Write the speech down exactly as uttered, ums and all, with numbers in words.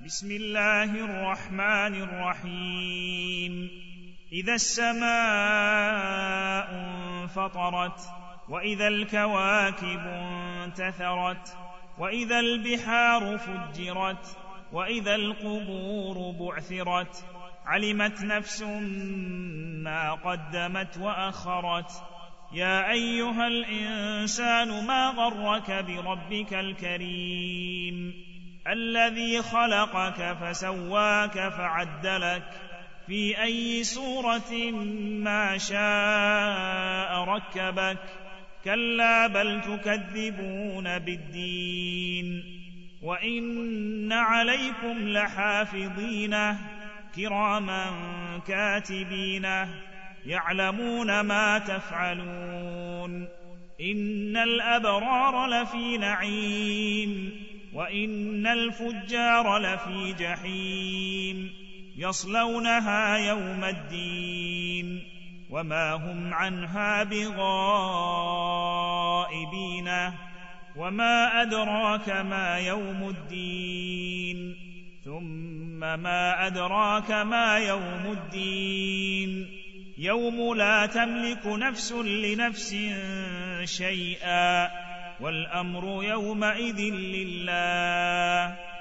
بسم الله الرحمن الرحيم إذا السماء انفطرت وإذا الكواكب انتثرت وإذا البحار فجرت وإذا القبور بعثرت علمت نفس ما قدمت وأخرت يا أيها الإنسان ما غرك بربك الكريم الذي خلقك فسواك فعدلك في أي صورة ما شاء ركبك كلا بل تكذبون بالدين وإن عليكم لحافظين كراما كاتبين يعلمون ما تفعلون إن الأبرار لفي نعيم وإن الفجار لفي جحيم يصلونها يوم الدين وما هم عنها بغائبين وما أدراك ما يوم الدين ثم ما أدراك ما يوم الدين يوم لا تملك نفس لنفس شيئا والأمر يومئذ لله